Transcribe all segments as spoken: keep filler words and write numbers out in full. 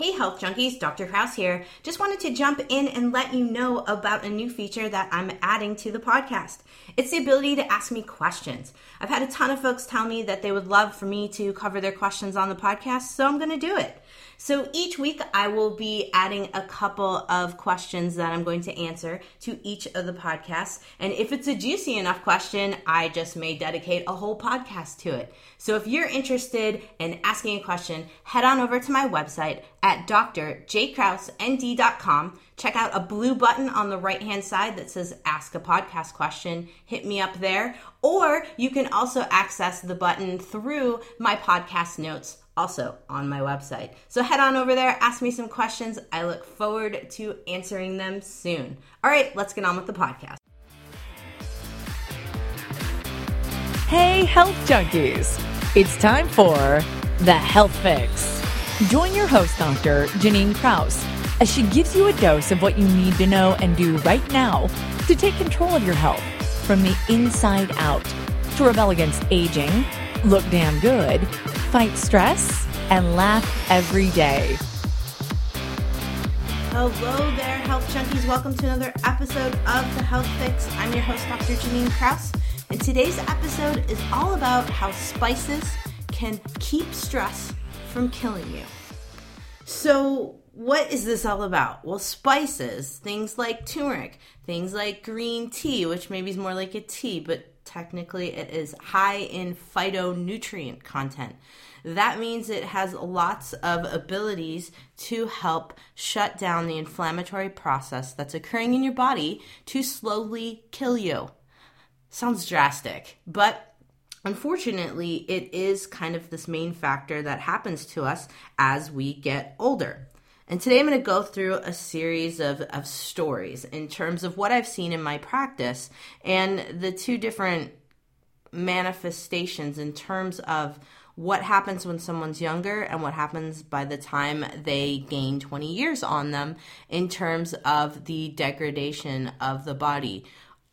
Hey Health Junkies, Doctor Krause here. Just wanted to jump in and let you know about a new feature that I'm adding to the podcast. It's the ability to ask me questions. I've had a ton of folks tell me that they would love for me to cover their questions on the podcast, so I'm going to do it. So each week I will be adding a couple of questions that I'm going to answer to each of the podcasts. And if it's a juicy enough question, I just may dedicate a whole podcast to it. So if you're interested in asking a question, head on over to my website at d r j krause n d dot com. Check out a blue button on the right-hand side that says Ask a Podcast Question. Hit me up there. Or you can also access the button through my podcast notes, also on my website. So head on over there, ask me some questions. I look forward to answering them soon. All right, let's get on with the podcast. Hey, Health Junkies. It's time for The Health Fix. Join your host, Doctor Janine Krause, as she gives you a dose of what you need to know and do right now to take control of your health from the inside out, to rebel against aging, look damn good, fight stress, and laugh every day. Hello there, Health Junkies. Welcome to another episode of The Health Fix. I'm your host, Doctor Janine Krause, and today's episode is all about how spices can keep stress from killing you. So what is this all about? Well, spices, things like turmeric, things like green tea, which maybe is more like a tea, but technically it is high in phytonutrient content. That means it has lots of abilities to help shut down the inflammatory process that's occurring in your body to slowly kill you. Sounds drastic, but unfortunately, it is kind of this main factor that happens to us as we get older. And today I'm going to go through a series of, of stories in terms of what I've seen in my practice and the two different manifestations in terms of what happens when someone's younger and what happens by the time they gain twenty years on them in terms of the degradation of the body.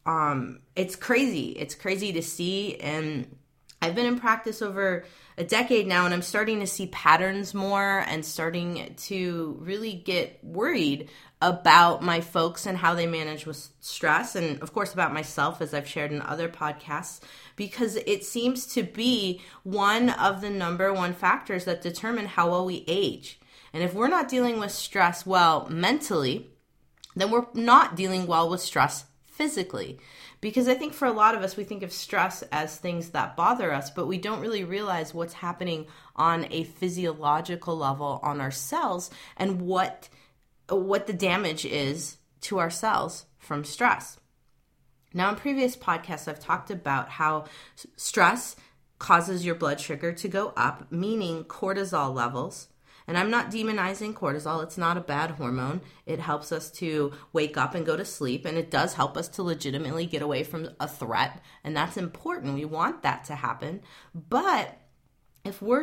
Um, it's crazy. It's crazy to see, and I've been in practice over a decade now, and I'm starting to see patterns more and starting to really get worried about my folks and how they manage with stress, and of course about myself, as I've shared in other podcasts, because it seems to be one of the number one factors that determine how well we age. And if we're not dealing with stress well mentally, then we're not dealing well with stress physically. Because I think for a lot of us, we think of stress as things that bother us, but we don't really realize what's happening on a physiological level on our cells and what what the damage is to our cells from stress. Now, in previous podcasts, I've talked about how stress causes your blood sugar to go up, meaning cortisol levels. And I'm not demonizing cortisol. It's not a bad hormone. It helps us to wake up and go to sleep, and it does help us to legitimately get away from a threat, and that's important. We want that to happen. But if we're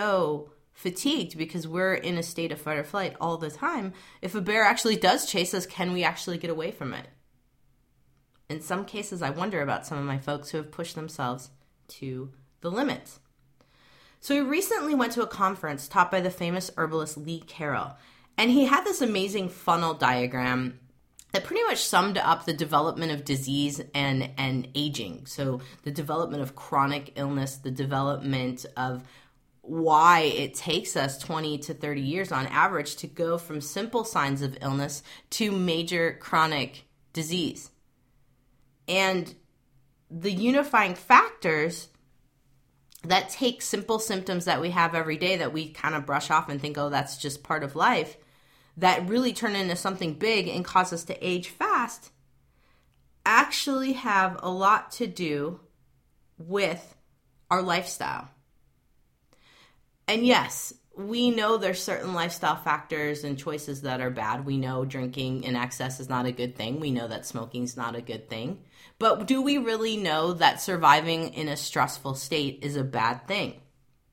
so fatigued because we're in a state of fight or flight all the time, if a bear actually does chase us, can we actually get away from it? In some cases, I wonder about some of my folks who have pushed themselves to the limits. So we recently went to a conference taught by the famous herbalist Lee Carroll, and he had this amazing funnel diagram that pretty much summed up the development of disease and, and aging. So the development of chronic illness, the development of why it takes us twenty to thirty years on average to go from simple signs of illness to major chronic disease. And the unifying factors that take simple symptoms that we have every day that we kind of brush off and think, oh, that's just part of life, that really turn into something big and cause us to age fast, actually have a lot to do with our lifestyle. And yes, we know there's certain lifestyle factors and choices that are bad. We know drinking in excess is not a good thing. We know that smoking is not a good thing. But do we really know that surviving in a stressful state is a bad thing?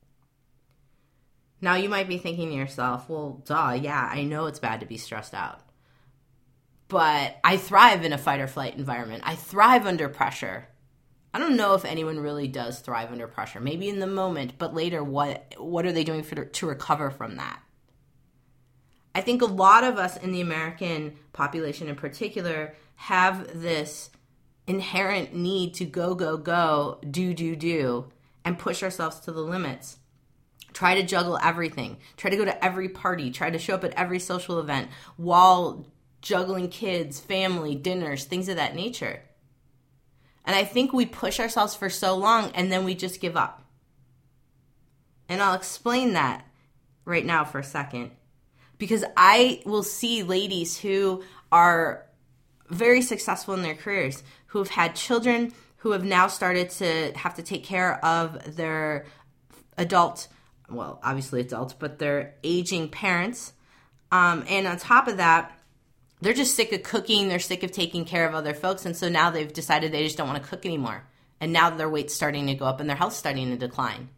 Now, you might be thinking to yourself, well, duh, yeah, I know it's bad to be stressed out. But I thrive in a fight or flight environment. I thrive under pressure. I don't know if anyone really does thrive under pressure. Maybe in the moment, but later, what what are they doing for, to recover from that? I think a lot of us in the American population in particular have this inherent need to go, go, go, do, do, do, and push ourselves to the limits. Try to juggle everything. Try to go to every party. Try to show up at every social event while juggling kids, family, dinners, things of that nature. And I think we push ourselves for so long and then we just give up. And I'll explain that right now for a second. Because I will see ladies who are very successful in their careers, who have had children, who have now started to have to take care of their adult, well, obviously adults, but their aging parents. Um, and on top of that, they're just sick of cooking. They're sick of taking care of other folks. And so now they've decided they just don't want to cook anymore. And now their weight's starting to go up and their health's starting to decline.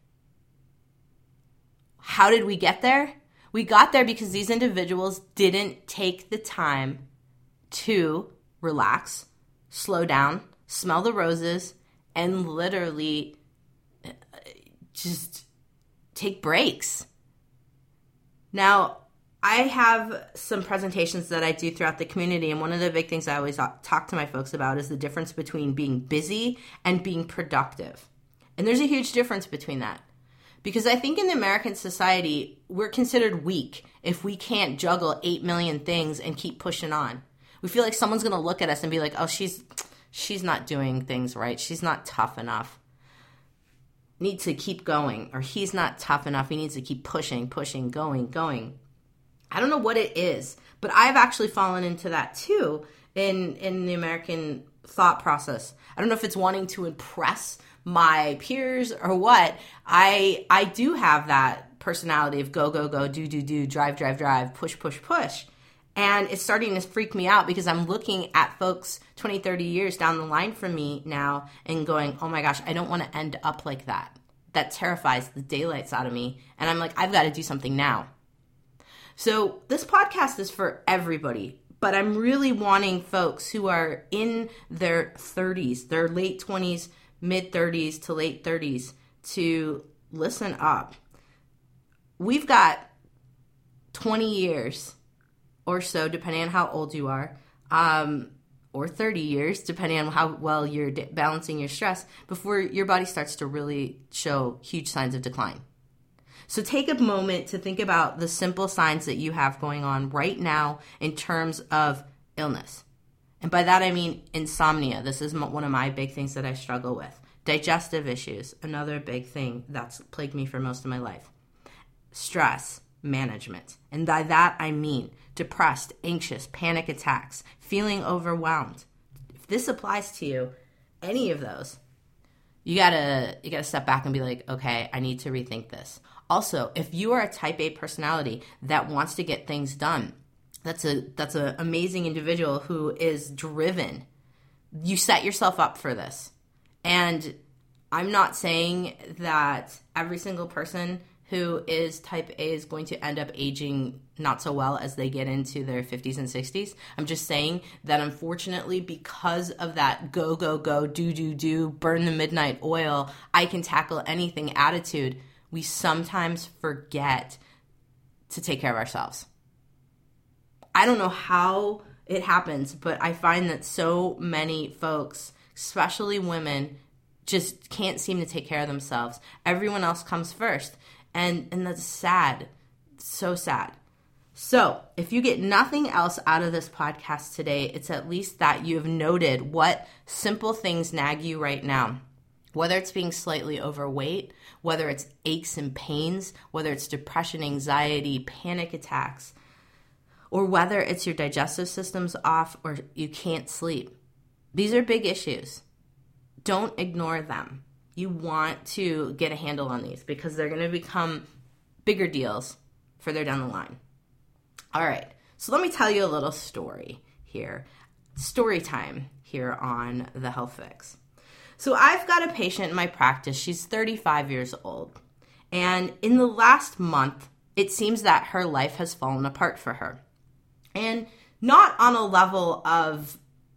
How did we get there? We got there because these individuals didn't take the time to relax, slow down, smell the roses, and literally just take breaks. Now, I have some presentations that I do throughout the community, and one of the big things I always talk to my folks about is the difference between being busy and being productive. And there's a huge difference between that. Because I think in the American society, we're considered weak if we can't juggle eight million things and keep pushing on. We feel like someone's going to look at us and be like, oh, she's she's not doing things right. She's not tough enough. Needs to keep going. Or he's not tough enough. He needs to keep pushing, pushing, going, going. I don't know what it is, but I've actually fallen into that too in, in the American thought process. I don't know if it's wanting to impress my peers or what. I I do have that personality of go, go, go, do, do, do, drive, drive, drive, push, push, push. And it's starting to freak me out because I'm looking at folks twenty, thirty years down the line from me now and going, oh my gosh, I don't want to end up like that. That terrifies the daylights out of me. And I'm like, I've got to do something now. So this podcast is for everybody, but I'm really wanting folks who are in their thirties, their late twenties, mid-thirties to late thirties to listen up. We've got twenty years or so, depending on how old you are, um, or thirty years, depending on how well you're de- balancing your stress, before your body starts to really show huge signs of decline. So take a moment to think about the simple signs that you have going on right now in terms of illness. And by that I mean insomnia. This is one of my big things that I struggle with. Digestive issues, another big thing that's plagued me for most of my life. Stress management. And by that I mean depressed, anxious, panic attacks, feeling overwhelmed. If this applies to you, any of those, you gotta you gotta step back and be like, okay, I need to rethink this. Also, if you are a type A personality that wants to get things done, that's a that's an amazing individual who is driven. You set yourself up for this. And I'm not saying that every single person who is type A is going to end up aging not so well as they get into their fifties and sixties. I'm just saying that unfortunately, because of that go, go, go, do, do, do, burn the midnight oil, I can tackle anything attitude, we sometimes forget to take care of ourselves. I don't know how it happens, but I find that so many folks, especially women, just can't seem to take care of themselves. Everyone else comes first. And and that's sad. So sad. So if you get nothing else out of this podcast today, it's at least that you have noted what simple things nag you right now. Whether it's being slightly overweight, whether it's aches and pains, whether it's depression, anxiety, panic attacks, or whether it's your digestive system's off or you can't sleep. These are big issues. Don't ignore them. You want to get a handle on these because they're going to become bigger deals further down the line. All right, so let me tell you a little story here. Story time here on The Health Fix. So I've got a patient in my practice. She's thirty-five years old. And in the last month, it seems that her life has fallen apart for her. And not on a level of,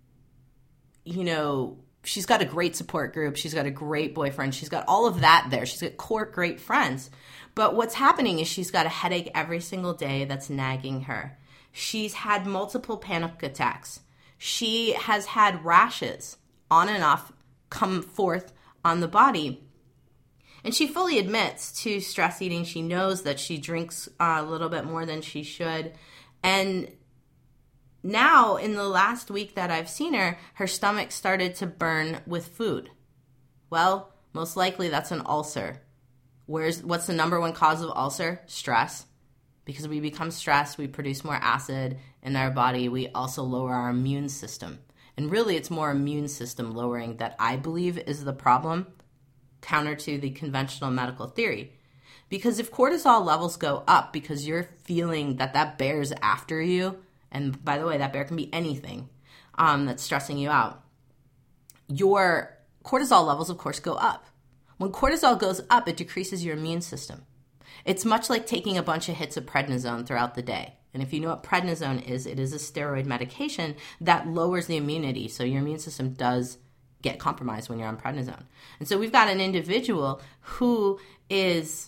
you know, she's got a great support group. She's got a great boyfriend. She's got all of that there. She's got core great friends. But what's happening is she's got a headache every single day that's nagging her. She's had multiple panic attacks. She has had rashes on and off come forth on the body. And she fully admits to stress eating. She knows that she drinks a little bit more than she should. And now, in the last week that I've seen her, her stomach started to burn with food. Well, most likely that's an ulcer. Where's what's the number one cause of ulcer? Stress. Because we become stressed, we produce more acid in our body. We also lower our immune system. And really, it's more immune system lowering that I believe is the problem, counter to the conventional medical theory. Because if cortisol levels go up because you're feeling that that bear's after you, and by the way, that bear can be anything um, that's stressing you out, your cortisol levels, of course, go up. When cortisol goes up, it decreases your immune system. It's much like taking a bunch of hits of prednisone throughout the day. And if you know what prednisone is, it is a steroid medication that lowers the immunity. So your immune system does get compromised when you're on prednisone. And so we've got an individual who is,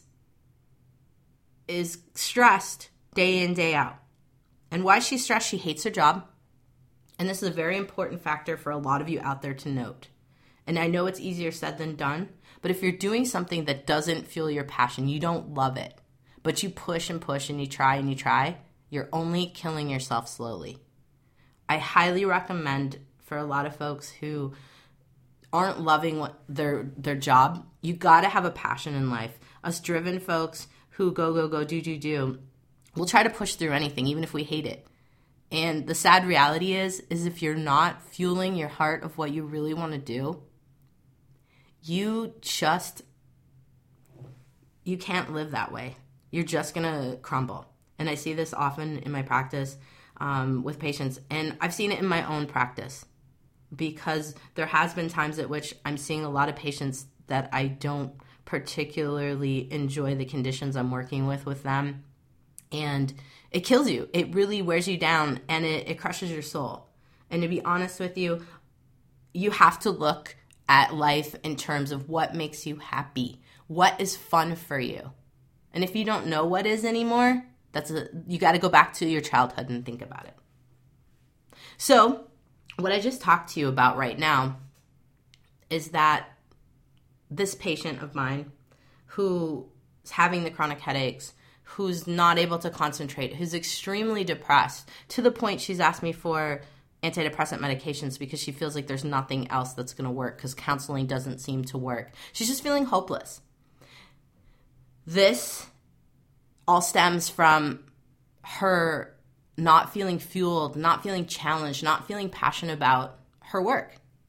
is stressed day in, day out. And why she's stressed, she hates her job. And this is a very important factor for a lot of you out there to note. And I know it's easier said than done, but if you're doing something that doesn't fuel your passion, you don't love it, but you push and push and you try and you try, you're only killing yourself slowly. I highly recommend for a lot of folks who aren't loving what their their job, you got to have a passion in life. Us driven folks who go, go, go, do, do, do, we'll try to push through anything, even if we hate it. And the sad reality is, is if you're not fueling your heart of what you really want to do, you just, you can't live that way. You're just going to crumble. And I see this often in my practice um, with patients. And I've seen it in my own practice because there has been times at which I'm seeing a lot of patients that I don't particularly enjoy the conditions I'm working with with them. And it kills you. It really wears you down and it, it crushes your soul. And to be honest with you, you have to look at life in terms of what makes you happy, what is fun for you. And if you don't know what is anymore, that's a, you got to go back to your childhood and think about it. So what I just talked to you about right now is that this patient of mine who is having the chronic headaches, who's not able to concentrate, who's extremely depressed, to the point she's asked me for antidepressant medications because she feels like there's nothing else that's going to work because counseling doesn't seem to work. She's just feeling hopeless. This all stems from her not feeling fueled, not feeling challenged, not feeling passionate about her work.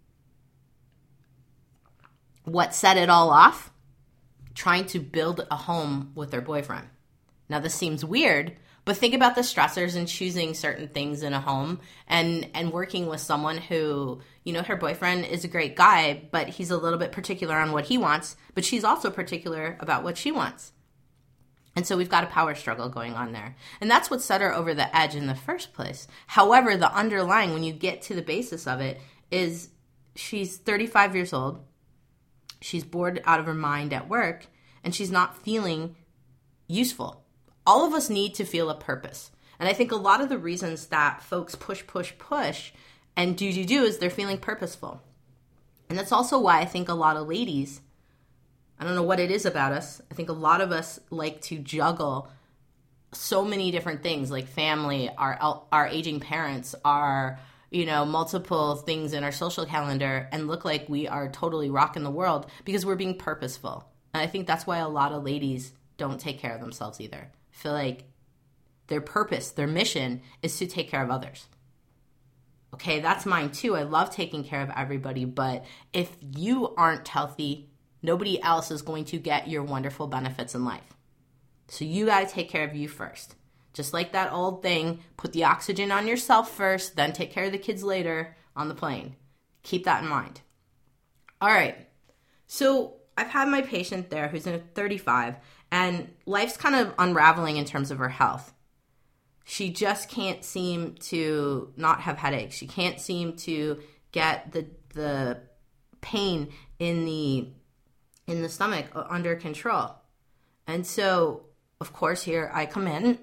What set it all off? Trying to build a home with her boyfriend. Now, this seems weird, but think about the stressors in choosing certain things in a home and, and working with someone who, you know, her boyfriend is a great guy, but he's a little bit particular on what he wants, but she's also particular about what she wants. And so we've got a power struggle going on there. And that's what set her over the edge in the first place. However, the underlying, when you get to the basis of it, is she's thirty-five years old. She's bored out of her mind at work, and she's not feeling useful. All of us need to feel a purpose. And I think a lot of the reasons that folks push, push, push and do, do, do is they're feeling purposeful. And that's also why I think a lot of ladies, I don't know what it is about us, I think a lot of us like to juggle so many different things like family, our our aging parents, our, you know, multiple things in our social calendar and look like we are totally rocking the world because we're being purposeful. And I think that's why a lot of ladies don't take care of themselves either. Feel like their purpose, their mission is to take care of others. Okay, that's mine too. I love taking care of everybody, but if you aren't healthy, nobody else is going to get your wonderful benefits in life. So you got to take care of you first. Just like that old thing, put the oxygen on yourself first, then take care of the kids later on the plane. Keep that in mind. All right, so I've had my patient there who's in thirty-five, and life's kind of unraveling in terms of her health. She just can't seem to not have headaches. She can't seem to get the the pain in the in the stomach under control. And so, of course, here I come in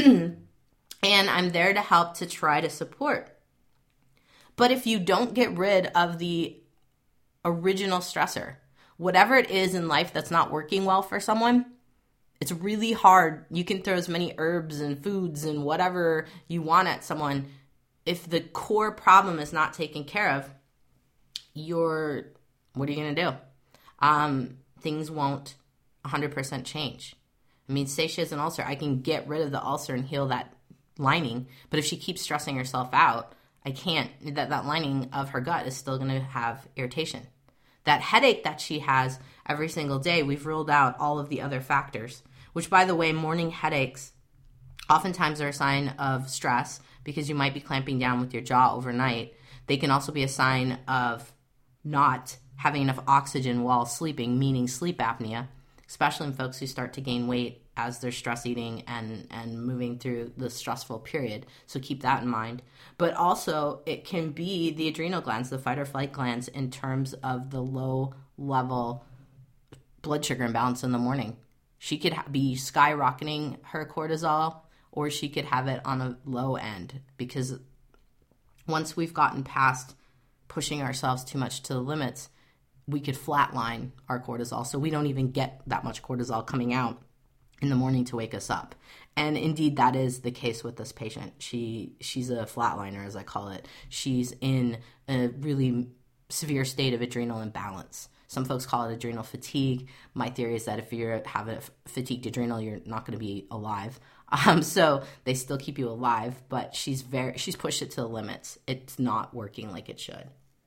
and I'm there to help to try to support. But if you don't get rid of the original stressor, whatever it is in life that's not working well for someone, it's really hard. You can throw as many herbs and foods and whatever you want at someone. If the core problem is not taken care of, you're, what are you going to do? Um, things won't one hundred percent change. I mean, say she has an ulcer. I can get rid of the ulcer and heal that lining. But if she keeps stressing herself out, I can't. That, that lining of her gut is still going to have irritation. That headache that she has every single day, we've ruled out all of the other factors, which, by the way, morning headaches oftentimes are a sign of stress because you might be clamping down with your jaw overnight. They can also be a sign of not having enough oxygen while sleeping, meaning sleep apnea, especially in folks who start to gain weight as they're stress eating and, and moving through the stressful period. So keep that in mind. But also it can be the adrenal glands, the fight or flight glands, in terms of the low level blood sugar imbalance in the morning. She could ha- be skyrocketing her cortisol, or she could have it on a low end, because once we've gotten past pushing ourselves too much to the limits, we could flatline our cortisol. So we don't even get that much cortisol coming out in the morning to wake us up. And indeed, that is the case with this patient. She she's a flatliner, as I call it. She's in a really severe state of adrenal imbalance. Some folks call it adrenal fatigue. My theory is that if you have a fatigued adrenal, you're not going to be alive. Um, so they still keep you alive, but she's very she's pushed it to the limits. It's not working like it should.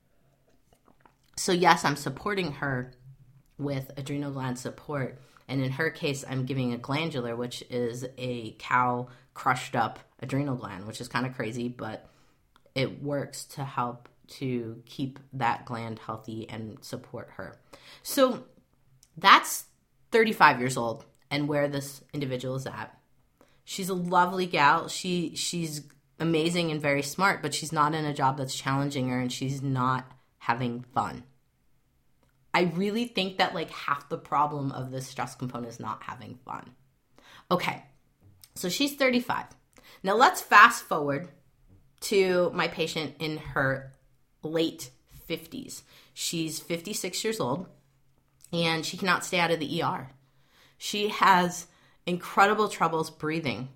So yes, I'm supporting her with adrenal gland support. And in her case, I'm giving a glandular, which is a cow crushed up adrenal gland, which is kind of crazy, but it works to help to keep that gland healthy and support her. So that's thirty-five years old and where this individual is at. She's a lovely gal. She she's amazing and very smart, but she's not in a job that's challenging her, and she's not having fun. I really think that like half the problem of this stress component is not having fun. Okay, so she's thirty-five. Now let's fast forward to my patient in her late fifties. She's fifty-six years old, and she cannot stay out of the E R. She has incredible troubles breathing,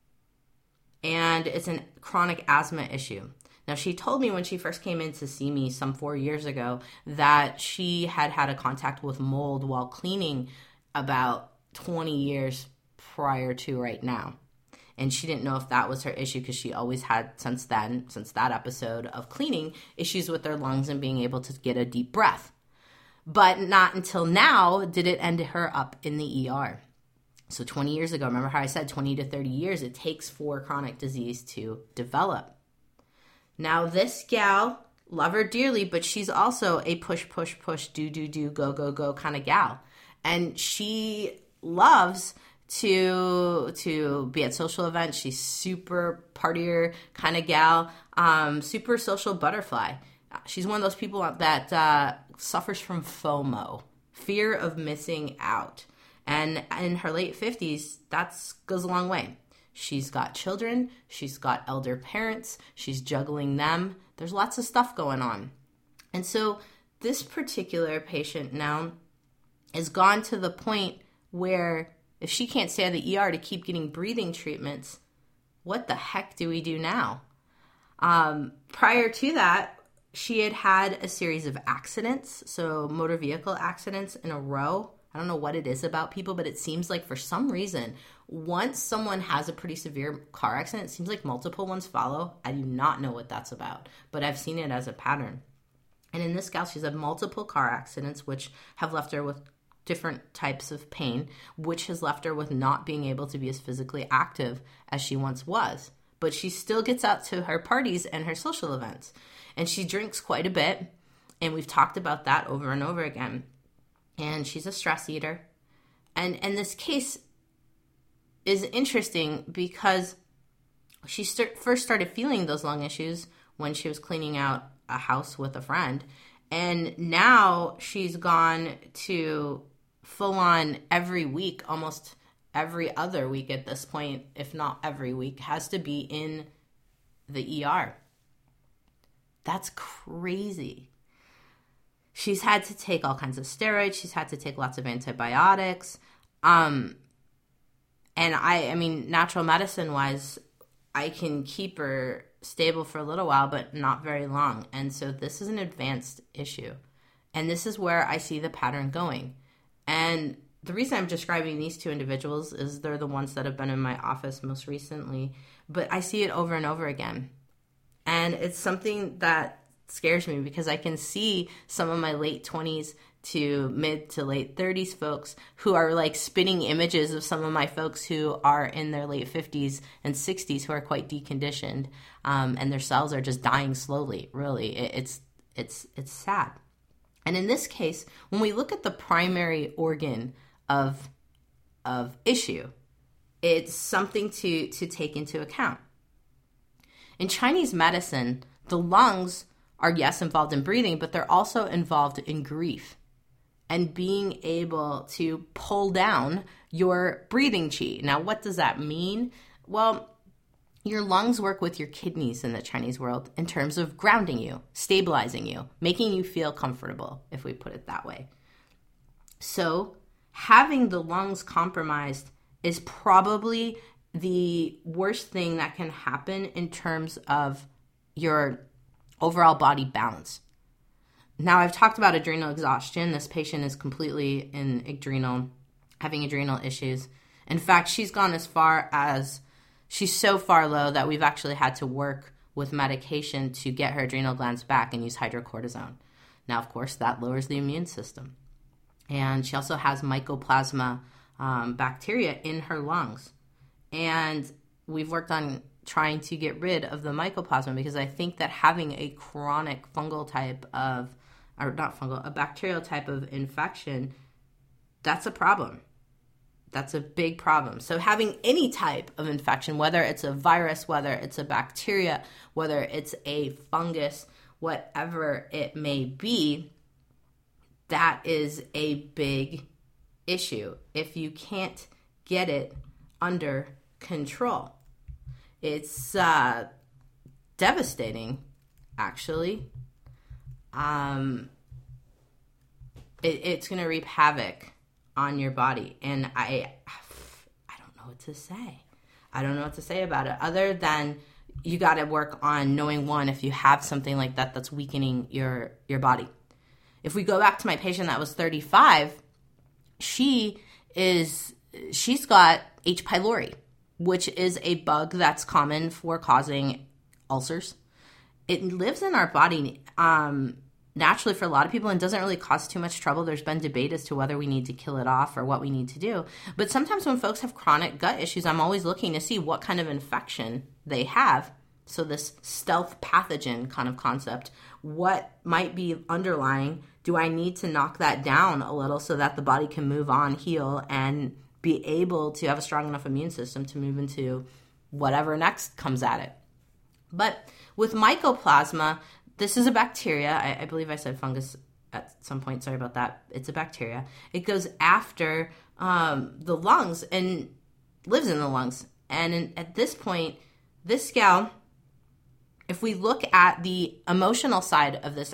and it's a chronic asthma issue. Now, she told me when she first came in to see me some four years ago that she had had a contact with mold while cleaning about twenty years prior to right now. And she didn't know if that was her issue because she always had, since then, since that episode of cleaning, issues with her lungs and being able to get a deep breath. But not until now did it end her up in the E R. So twenty years ago, remember how I said twenty to thirty years it takes for chronic disease to develop. Now this gal, love her dearly, but she's also a push, push, push, do, do, do, go, go, go kind of gal. And she loves to to be at social events. She's super partier kind of gal, um, super social butterfly. She's one of those people that uh, suffers from FOMO, fear of missing out. And in her late fifties, that goes a long way. She's got children. She's got elder parents. She's juggling them. There's lots of stuff going on. And so this particular patient now has gone to the point where if she can't stay at the E R to keep getting breathing treatments, what the heck do we do now? Um, prior to that, she had had a series of accidents, so motor vehicle accidents in a row. I don't know what it is about people, but it seems like for some reason, once someone has a pretty severe car accident, it seems like multiple ones follow. I do not know what that's about, but I've seen it as a pattern. And in this gal, she's had multiple car accidents, which have left her with different types of pain, which has left her with not being able to be as physically active as she once was. But she still gets out to her parties and her social events. And she drinks quite a bit, and we've talked about that over and over again. And she's a stress eater. And and this case is interesting because she start, first started feeling those lung issues when she was cleaning out a house with a friend. And now she's gone to full on every week, almost every other week at this point, if not every week, has to be in the E R. That's crazy. She's had to take all kinds of steroids. She's had to take lots of antibiotics. Um, and I, I mean, natural medicine wise, I can keep her stable for a little while, but not very long. And so this is an advanced issue. And this is where I see the pattern going. And the reason I'm describing these two individuals is they're the ones that have been in my office most recently, but I see it over and over again. And it's something that scares me because I can see some of my late twenties to mid to late thirties folks who are like spinning images of some of my folks who are in their late fifties and sixties who are quite deconditioned, um, and their cells are just dying slowly. Really, it, it's it's it's sad. And in this case, when we look at the primary organ of of issue, it's something to to take into account. In Chinese medicine, the lungs are, yes, involved in breathing, but they're also involved in grief and being able to pull down your breathing qi. Now, what does that mean? Well, your lungs work with your kidneys in the Chinese world in terms of grounding you, stabilizing you, making you feel comfortable, if we put it that way. So having the lungs compromised is probably the worst thing that can happen in terms of your overall body balance. Now, I've talked about adrenal exhaustion. This patient is completely in adrenal, having adrenal issues. In fact, she's gone as far as, she's so far low that we've actually had to work with medication to get her adrenal glands back and use hydrocortisone. Now, of course, that lowers the immune system. And she also has mycoplasma um, bacteria in her lungs. And we've worked on trying to get rid of the mycoplasma because I think that having a chronic fungal type of, or not fungal, a bacterial type of infection, that's a problem. That's a big problem. So having any type of infection, whether it's a virus, whether it's a bacteria, whether it's a fungus, whatever it may be, that is a big issue if you can't get it under control. It's uh, devastating, actually. Um, it, it's going to reap havoc on your body. And I, I don't know what to say. I don't know what to say about it other than you got to work on knowing, one, if you have something like that that's weakening your, your body. If we go back to my patient that was thirty-five, she is, she's got H. pylori, which is a bug that's common for causing ulcers. It lives in our body um, naturally for a lot of people and doesn't really cause too much trouble. There's been debate as to whether we need to kill it off or what we need to do. But sometimes when folks have chronic gut issues, I'm always looking to see what kind of infection they have. So this stealth pathogen kind of concept, what might be underlying? Do I need to knock that down a little so that the body can move on, heal, and be able to have a strong enough immune system to move into whatever next comes at it? But with mycoplasma, this is a bacteria. I, I believe I said fungus at some point. Sorry about that. It's a bacteria. It goes after um, the lungs and lives in the lungs. And in, at this point, this gal, if we look at the emotional side of this,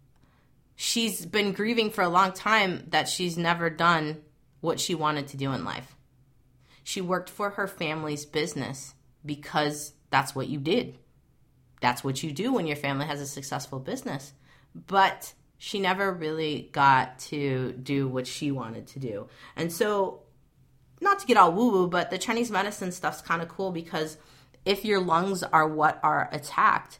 she's been grieving for a long time that she's never done what she wanted to do in life. She worked for her family's business because that's what you did. That's what you do when your family has a successful business. But she never really got to do what she wanted to do. And so, not to get all woo-woo, but the Chinese medicine stuff's kind of cool because if your lungs are what are attacked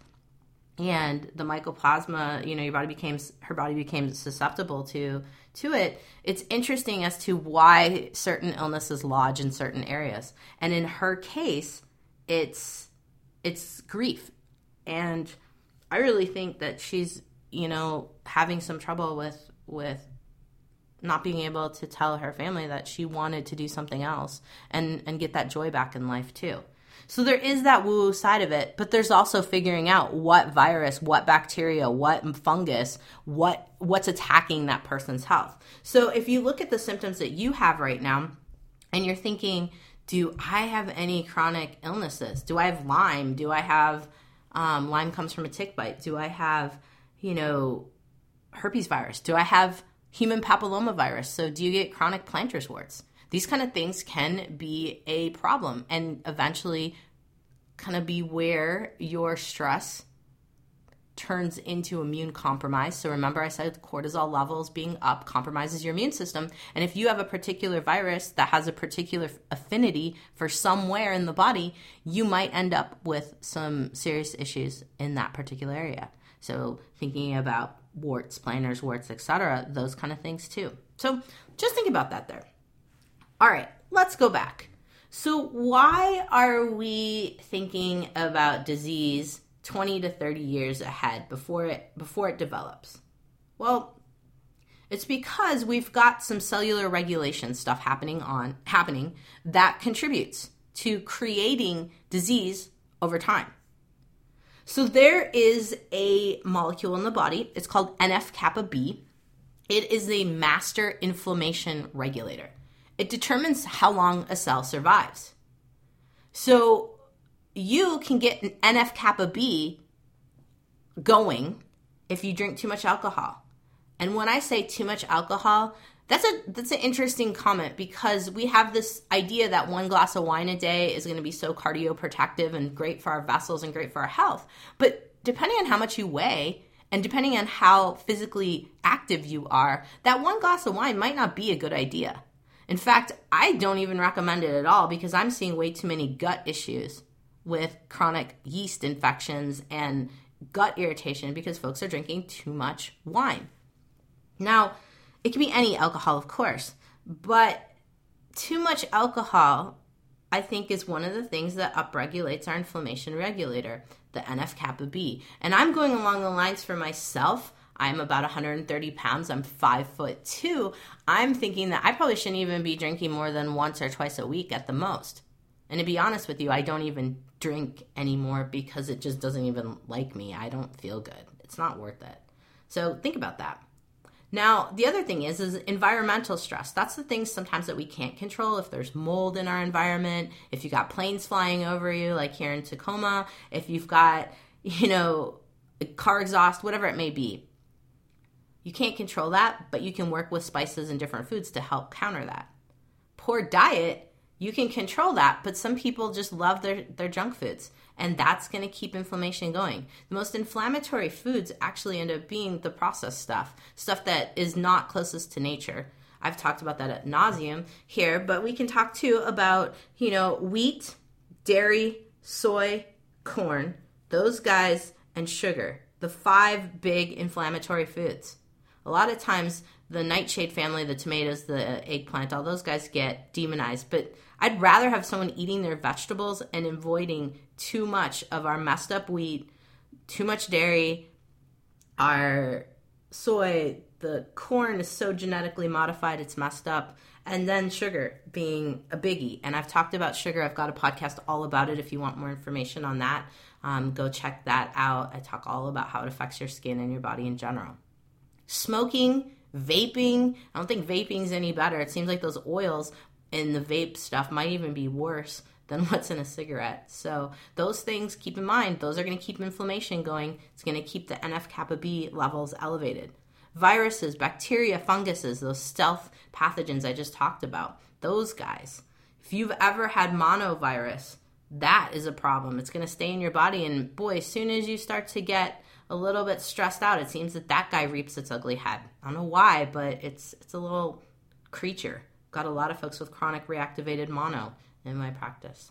and the mycoplasma, you know, your body became, her body became susceptible to, to it, it's interesting as to why certain illnesses lodge in certain areas. And in her case, it's, it's grief. And I really think that she's, you know, having some trouble with, with not being able to tell her family that she wanted to do something else and, and get that joy back in life too. So there is that woo-woo side of it, but there's also figuring out what virus, what bacteria, what fungus, what what's attacking that person's health. So if you look at the symptoms that you have right now and you're thinking, do I have any chronic illnesses? Do I have Lyme? Do I have, um, Lyme comes from a tick bite. Do I have, you know, herpes virus? Do I have human papillomavirus? So do you get chronic plantar warts? These kind of things can be a problem and eventually kind of be where your stress turns into immune compromise. So remember I said cortisol levels being up compromises your immune system. And if you have a particular virus that has a particular affinity for somewhere in the body, you might end up with some serious issues in that particular area. So thinking about warts, plantars, warts, et cetera, those kind of things too. So just think about that there. All right, let's go back. So why are we thinking about disease twenty to thirty years ahead before it before it develops? Well, it's because we've got some cellular regulation stuff happening on happening that contributes to creating disease over time. So there is a molecule in the body. It's called N F kappa B. It is a master inflammation regulator. It determines how long a cell survives. So you can get an N F kappa B going if you drink too much alcohol. And when I say too much alcohol, that's a that's an interesting comment because we have this idea that one glass of wine a day is going to be so cardioprotective and great for our vessels and great for our health. But depending on how much you weigh and depending on how physically active you are, that one glass of wine might not be a good idea. In fact, I don't even recommend it at all because I'm seeing way too many gut issues with chronic yeast infections and gut irritation because folks are drinking too much wine. Now, it can be any alcohol, of course, but too much alcohol, I think, is one of the things that upregulates our inflammation regulator, the N F kappa B. And I'm going along the lines for myself. I'm about one hundred thirty pounds. I'm five foot two. I'm thinking that I probably shouldn't even be drinking more than once or twice a week at the most. And to be honest with you, I don't even drink anymore because it just doesn't even like me. I don't feel good. It's not worth it. So think about that. Now, the other thing is, is environmental stress. That's the things sometimes that we can't control. If there's mold in our environment, if you got planes flying over you, like here in Tacoma, if you've got, you know, car exhaust, whatever it may be. You can't control that, but you can work with spices and different foods to help counter that. Poor diet, you can control that, but some people just love their, their junk foods, and that's going to keep inflammation going. The most inflammatory foods actually end up being the processed stuff, stuff that is not closest to nature. I've talked about that ad nauseum here, but we can talk too about, you know, wheat, dairy, soy, corn, those guys, and sugar, the five big inflammatory foods. A lot of times, the nightshade family, the tomatoes, the eggplant, all those guys get demonized. But I'd rather have someone eating their vegetables and avoiding too much of our messed up wheat, too much dairy, our soy, the corn is so genetically modified, it's messed up. And then sugar being a biggie. And I've talked about sugar. I've got a podcast all about it. If you want more information on that, um, go check that out. I talk all about how it affects your skin and your body in general. Smoking, vaping. I don't think vaping is any better. It seems like those oils in the vape stuff might even be worse than what's in a cigarette. So those things, keep in mind, those are going to keep inflammation going. It's going to keep the N F kappa B levels elevated. Viruses, bacteria, funguses, those stealth pathogens I just talked about, those guys. If you've ever had monovirus, that is a problem. It's going to stay in your body. And boy, as soon as you start to get a little bit stressed out, it seems that that guy reaps its ugly head. I don't know why, but it's it's a little creature. Got a lot of folks with chronic reactivated mono in my practice.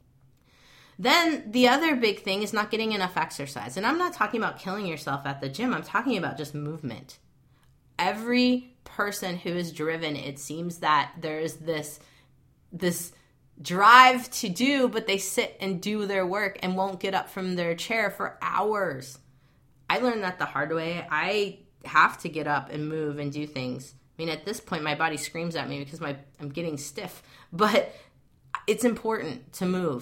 Then the other big thing is not getting enough exercise. And I'm not talking about killing yourself at the gym. I'm talking about just movement. Every person who is driven, it seems that there's this this drive to do, but they sit and do their work and won't get up from their chair for hours. I learned that the hard way. I have to get up and move and do things. I mean, at this point, my body screams at me because my I'm getting stiff. But it's important to move.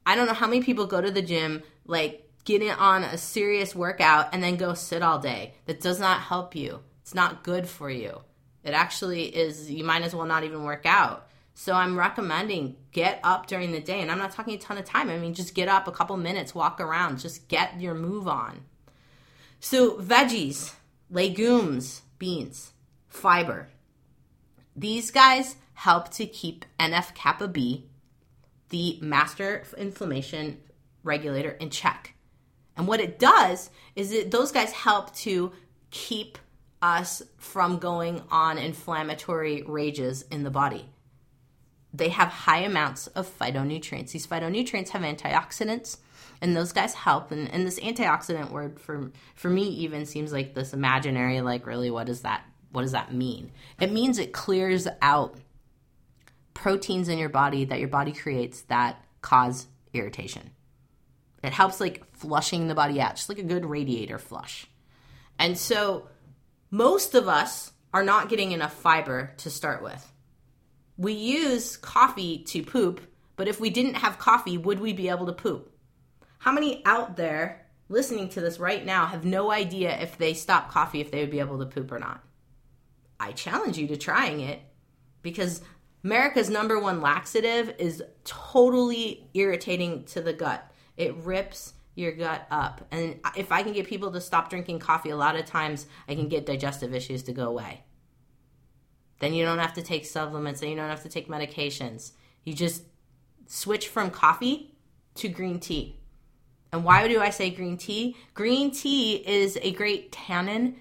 I don't know how many people go to the gym, like get in on a serious workout and then go sit all day. That does not help you. It's not good for you. It actually is, you might as well not even work out. So I'm recommending get up during the day. And I'm not talking a ton of time. I mean, just get up a couple minutes, walk around, just get your move on. So veggies, legumes, beans, fiber. These guys help to keep N F kappa B, the master inflammation regulator, in check. And what it does is it, those guys help to keep us from going on inflammatory rages in the body. They have high amounts of phytonutrients. These phytonutrients have antioxidants, and those guys help. And, and this antioxidant word for for me even seems like this imaginary, like really what does that what does that mean? It means it clears out proteins in your body that your body creates that cause irritation. It helps like flushing the body out, just like a good radiator flush. And so most of us are not getting enough fiber to start with. We use coffee to poop, but if we didn't have coffee, would we be able to poop? How many out there listening to this right now have no idea if they stop coffee, if they would be able to poop or not? I challenge you to trying it, because America's number one laxative is totally irritating to the gut. It rips your gut up. And if I can get people to stop drinking coffee, a lot of times I can get digestive issues to go away. Then you don't have to take supplements, and you don't have to take medications. You just switch from coffee to green tea. And why do I say green tea? Green tea is a great tannin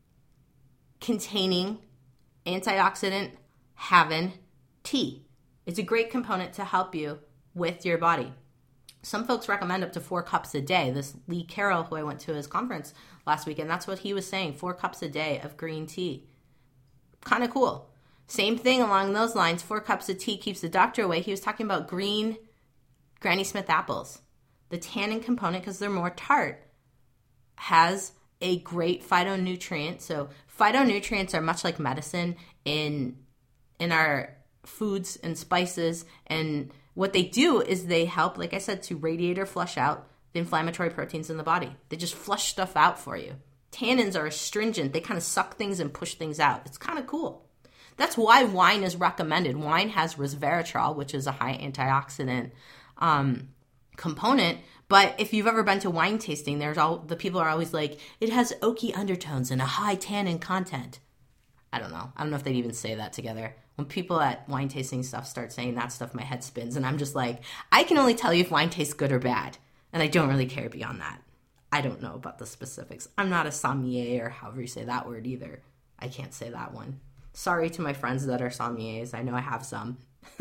containing antioxidant having tea. It's a great component to help you with your body. Some folks recommend up to four cups a day. This Lee Carroll, who I went to his conference last weekend, that's what he was saying, four cups a day of green tea. Kind of cool. Same thing along those lines, four cups of tea keeps the doctor away. He was talking about green Granny Smith apples. The tannin component, because they're more tart, has a great phytonutrient. So phytonutrients are much like medicine in in our foods and spices. And what they do is they help, like I said, to radiate or flush out the inflammatory proteins in the body. They just flush stuff out for you. Tannins are astringent. They kind of suck things and push things out. It's kind of cool. That's why wine is recommended. Wine has resveratrol, which is a high antioxidant um, component. But if you've ever been to wine tasting, there's all the people are always like, it has oaky undertones and a high tannin content. I don't know. I don't know if they'd even say that together. When people at wine tasting stuff start saying that stuff, my head spins. And I'm just like, I can only tell you if wine tastes good or bad. And I don't really care beyond that. I don't know about the specifics. I'm not a sommelier, or however you say that word either. I can't say that one. Sorry to my friends that are sommeliers. I know I have some.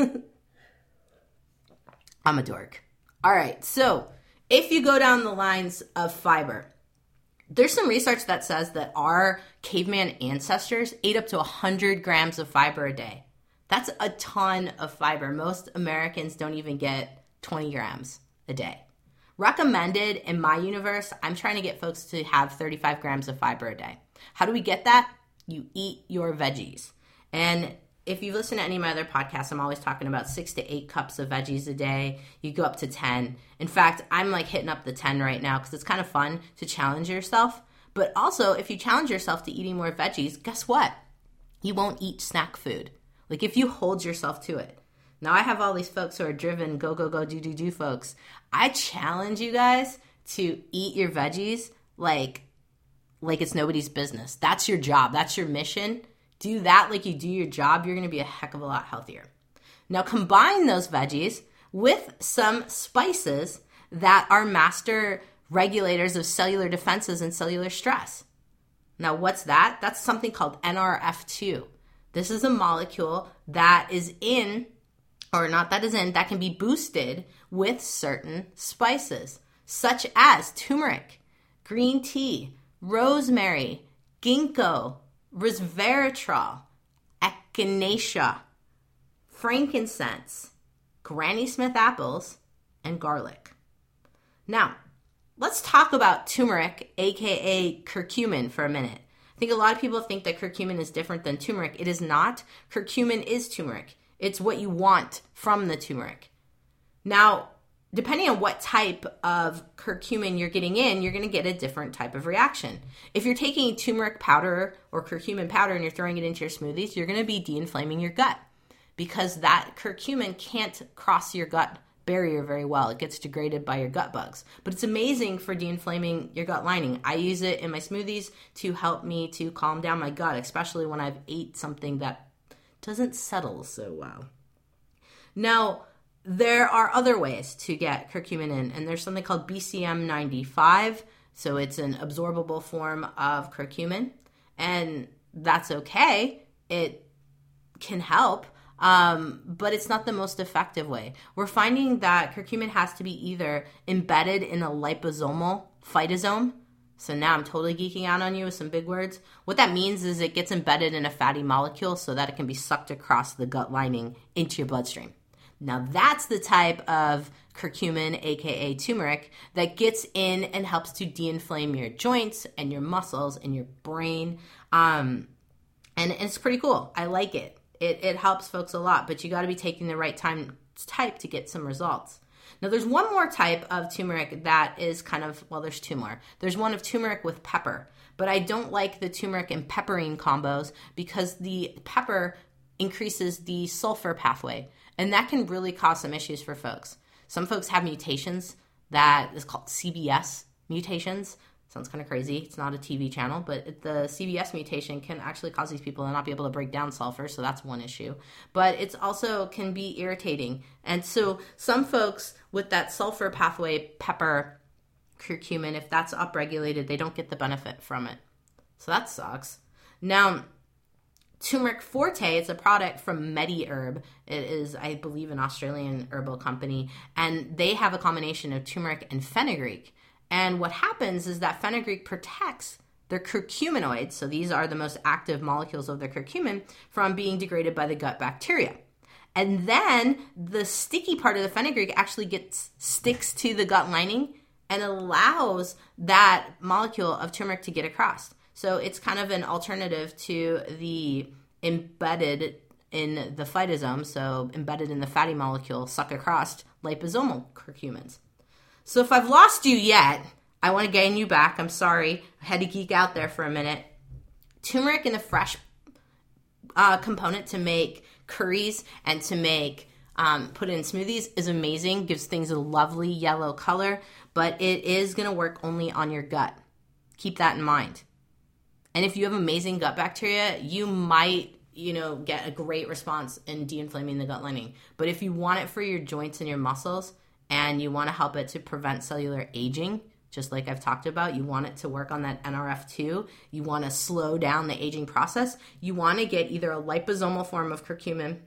I'm a dork. All right. So if you go down the lines of fiber, there's some research that says that our caveman ancestors ate up to one hundred grams of fiber a day. That's a ton of fiber. Most Americans don't even get twenty grams a day. Recommended in my universe, I'm trying to get folks to have thirty-five grams of fiber a day. How do we get that? You eat your veggies. And if you've listened to any of my other podcasts, I'm always talking about six to eight cups of veggies a day. You go up to ten. In fact, I'm like hitting up the ten right now because it's kind of fun to challenge yourself. But also, if you challenge yourself to eating more veggies, guess what? You won't eat snack food. Like if you hold yourself to it. Now I have all these folks who are driven, go, go, go, do, do, do folks. I challenge you guys to eat your veggies like, like it's nobody's business. That's your job. That's your mission. Do that like you do your job. You're going to be a heck of a lot healthier. Now combine those veggies with some spices that are master regulators of cellular defenses and cellular stress. Now what's that? That's something called N R F two. This is a molecule that is in, or not that is in, that can be boosted with certain spices, such as turmeric, green tea, rosemary, ginkgo, resveratrol, echinacea, frankincense, Granny Smith apples, and garlic. Now, let's talk about turmeric, aka curcumin, for a minute. I think a lot of people think that curcumin is different than turmeric. It is not. Curcumin is turmeric. It's what you want from the turmeric. Now, depending on what type of curcumin you're getting in, you're going to get a different type of reaction. If you're taking turmeric powder or curcumin powder and you're throwing it into your smoothies, you're going to be de-inflaming your gut because that curcumin can't cross your gut barrier very well. It gets degraded by your gut bugs. But it's amazing for de-inflaming your gut lining. I use it in my smoothies to help me to calm down my gut, especially when I've ate something that doesn't settle so well. Now, there are other ways to get curcumin in, and there's something called B C M ninety-five. So it's an absorbable form of curcumin, and that's okay. It can help, um, but it's not the most effective way. We're finding that curcumin has to be either embedded in a liposomal phytosome. So now I'm totally geeking out on you with some big words. What that means is it gets embedded in a fatty molecule so that it can be sucked across the gut lining into your bloodstream. Now that's the type of curcumin, aka turmeric, that gets in and helps to de-inflame your joints and your muscles and your brain. Um, and it's pretty cool. I like it. It, it helps folks a lot, but you got to be taking the right time type to get some results. Now there's one more type of turmeric that is kind of, well, there's two more. There's one of turmeric with pepper, but I don't like the turmeric and pepperine combos because the pepper increases the sulfur pathway. And that can really cause some issues for folks. Some folks have mutations that is called C B S mutations. Sounds kind of crazy. It's not a T V channel, but the C B S mutation can actually cause these people to not be able to break down sulfur, so that's one issue. But it's also can be irritating. And so some folks with that sulfur pathway, pepper, curcumin, if that's upregulated, they don't get the benefit from it. So that sucks. Now, Turmeric Forte, it's a product from MediHerb. It is, I believe, an Australian herbal company, and they have a combination of turmeric and fenugreek. And what happens is that fenugreek protects their curcuminoids, so these are the most active molecules of their curcumin, from being degraded by the gut bacteria. And then the sticky part of the fenugreek actually gets sticks to the gut lining and allows that molecule of turmeric to get across. So it's kind of an alternative to the embedded in the phytosome, so embedded in the fatty molecule, suck across liposomal curcumins. So if I've lost you yet, I want to gain you back. I'm sorry. I had to geek out there for a minute. Turmeric in a fresh uh, component to make curries and to make, um, put in smoothies is amazing. Gives things a lovely yellow color, but it is going to work only on your gut. Keep that in mind. And if you have amazing gut bacteria, you might, you know, get a great response in de-inflaming the gut lining. But if you want it for your joints and your muscles, and you want to help it to prevent cellular aging, just like I've talked about, you want it to work on that N R F two, you want to slow down the aging process, you want to get either a liposomal form of curcumin,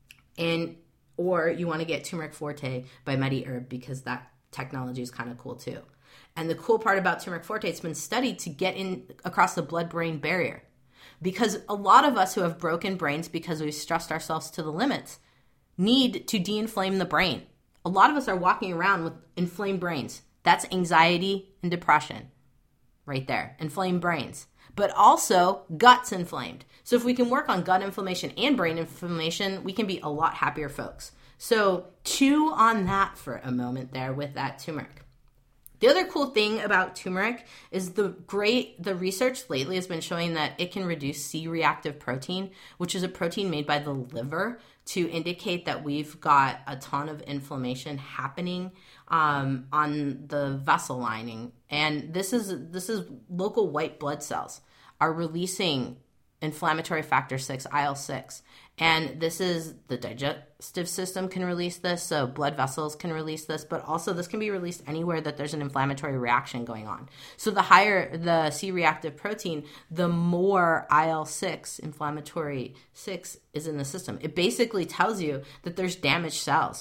and or you want to get Turmeric Forte by MediHerb because that technology is kind of cool too. And the cool part about Turmeric Forte, it's been studied to get in across the blood-brain barrier. Because a lot of us who have broken brains because we've stressed ourselves to the limits need to de-inflame the brain. A lot of us are walking around with inflamed brains. That's anxiety and depression right there, inflamed brains. But also guts inflamed. So if we can work on gut inflammation and brain inflammation, we can be a lot happier folks. So chew on that for a moment there with that turmeric. The other cool thing about turmeric is the great, the research lately has been showing that it can reduce C-reactive protein, which is a protein made by the liver to indicate that we've got a ton of inflammation happening um, on the vessel lining. And this is, this is local white blood cells are releasing inflammatory factor six, I L six. And this is the digestive system can release this, so blood vessels can release this, but also this can be released anywhere that there's an inflammatory reaction going on. So the higher the C-reactive protein, the more I L six, inflammatory six, is in the system. It basically tells you that there's damaged cells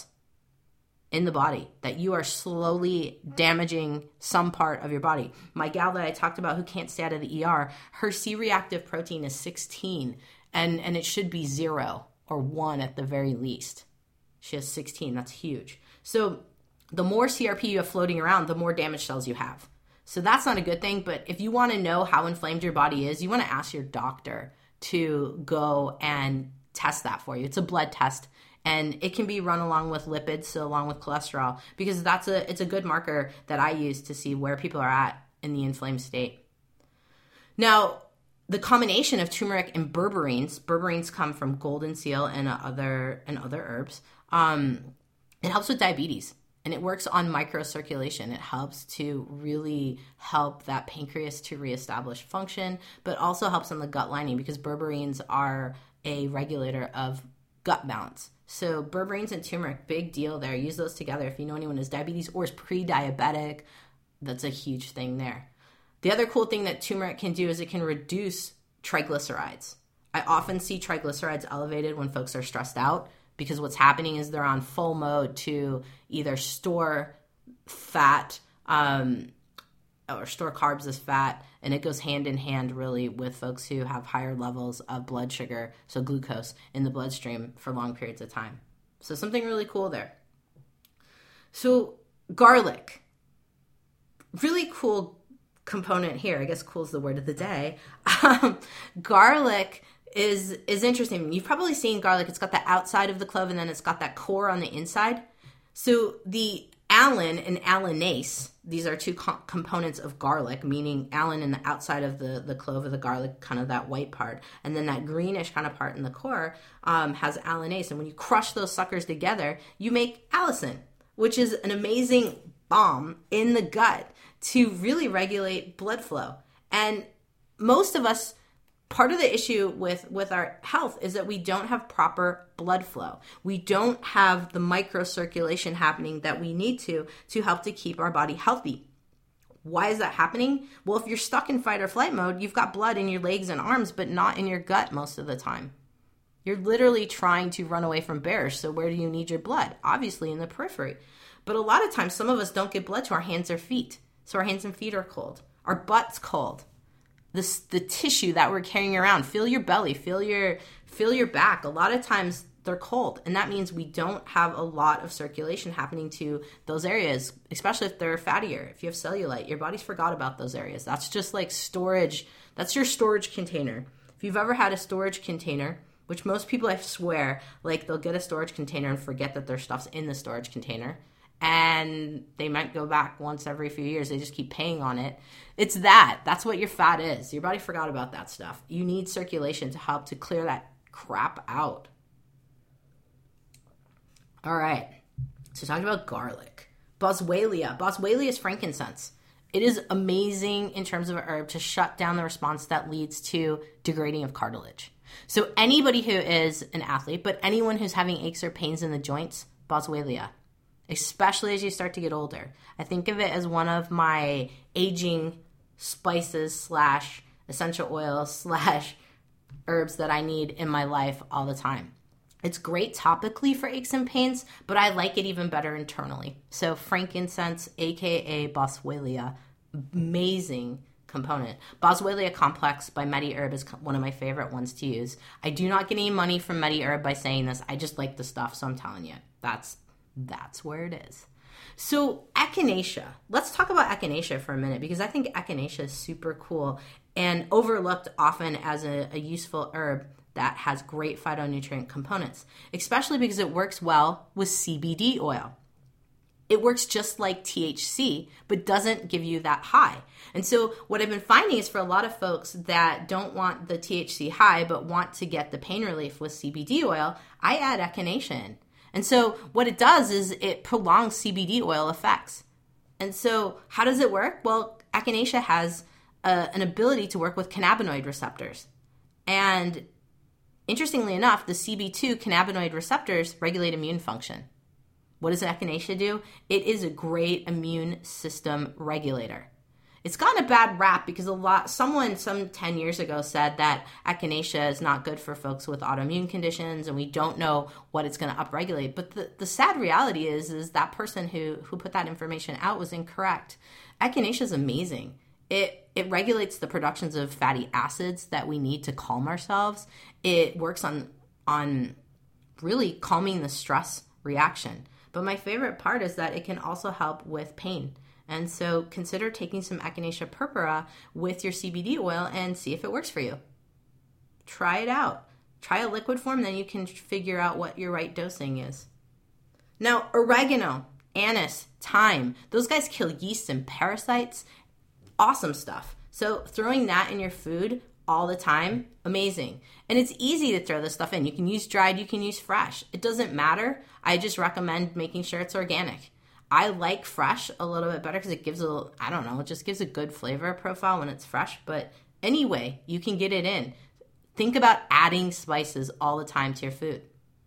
in the body, that you are slowly damaging some part of your body. My gal that I talked about who can't stay out of the E R, her C-reactive protein is sixteen, and, and it should be zero or one at the very least. She has sixteen. That's huge. So the more C R P you have floating around, the more damaged cells you have. So that's not a good thing, but if you want to know how inflamed your body is, you want to ask your doctor to go and test that for you. It's a blood test. And it can be run along with lipids, so along with cholesterol, because that's a it's a good marker that I use to see where people are at in the inflamed state. Now, the combination of turmeric and berberines, berberines come from golden seal and other and other herbs. Um, it helps with diabetes, and it works on microcirculation. It helps to really help that pancreas to reestablish function, but also helps on the gut lining because berberines are a regulator of gut balance. So berberines and turmeric, big deal there. Use those together if you know anyone has diabetes or is pre-diabetic. That's a huge thing there. The other cool thing that turmeric can do is it can reduce triglycerides. I often see triglycerides elevated when folks are stressed out because what's happening is they're on full mode to either store fat um, or store carbs as fat, and it goes hand in hand really with folks who have higher levels of blood sugar, so glucose, in the bloodstream for long periods of time. So something really cool there. So garlic, really cool component here. I guess cool is the word of the day. Um, garlic is is interesting. You've probably seen garlic. It's got the outside of the clove and then it's got that core on the inside. So the allan and allanase, these are two co- components of garlic, meaning allan in the outside of the, the clove of the garlic, kind of that white part, and then that greenish kind of part in the core um, has allanase. And when you crush those suckers together, you make allicin, which is an amazing balm in the gut to really regulate blood flow. And most of us, part of the issue with, with our health is that we don't have proper blood flow. We don't have the microcirculation happening that we need to to help to keep our body healthy. Why is that happening? Well, if you're stuck in fight or flight mode, you've got blood in your legs and arms, but not in your gut most of the time. You're literally trying to run away from bears. So where do you need your blood? Obviously in the periphery. But a lot of times, some of us don't get blood to our hands or feet. So our hands and feet are cold. Our butt's cold. This, the tissue that we're carrying around, feel your belly, feel your, feel your back. A lot of times they're cold. And that means we don't have a lot of circulation happening to those areas, especially if they're fattier. If you have cellulite, your body's forgot about those areas. That's just like storage. That's your storage container. If you've ever had a storage container, which most people, I swear, like they'll get a storage container and forget that their stuff's in the storage container. And they might go back once every few years. They just keep paying on it. It's that. That's what your fat is. Your body forgot about that stuff. You need circulation to help to clear that crap out. All right. So talking about garlic. Boswellia. Boswellia is frankincense. It is amazing in terms of a herb to shut down the response that leads to degrading of cartilage. So anybody who is an athlete, but anyone who's having aches or pains in the joints, Boswellia. Especially as you start to get older. I think of it as one of my aging spices slash essential oils slash herbs that I need in my life all the time. It's great topically for aches and pains, but I like it even better internally. So frankincense, aka Boswellia, amazing component. Boswellia complex by MediHerb is one of my favorite ones to use. I do not get any money from MediHerb by saying this. I just like the stuff, so I'm telling you. That's That's where it is. So echinacea. Let's talk about echinacea for a minute because I think echinacea is super cool and overlooked often as a, a useful herb that has great phytonutrient components, especially because it works well with C B D oil. It works just like T H C, but doesn't give you that high. And so what I've been finding is for a lot of folks that don't want the T H C high, but want to get the pain relief with C B D oil, I add echinacea in. And so what it does is it prolongs C B D oil effects. And so how does it work? Well, echinacea has a, an ability to work with cannabinoid receptors. And interestingly enough, the C B two cannabinoid receptors regulate immune function. What does echinacea do? It is a great immune system regulator. It's gotten a bad rap because a lot, someone some ten years ago said that echinacea is not good for folks with autoimmune conditions and we don't know what it's going to upregulate. But the, the sad reality is, is that person who, who put that information out was incorrect. Echinacea is amazing. It, it regulates the productions of fatty acids that we need to calm ourselves. It works on, on really calming the stress reaction. But my favorite part is that it can also help with pain. And so consider taking some Echinacea purpura with your C B D oil and see if it works for you. Try it out. Try a liquid form, then you can figure out what your right dosing is. Now, oregano, anise, thyme, those guys kill yeast and parasites. Awesome stuff. So throwing that in your food all the time, amazing. And it's easy to throw this stuff in. You can use dried, you can use fresh. It doesn't matter. I just recommend making sure it's organic. I like fresh a little bit better because it gives a, I don't know, it just gives a good flavor profile when it's fresh. But anyway, you can get it in. Think about adding spices all the time to your food.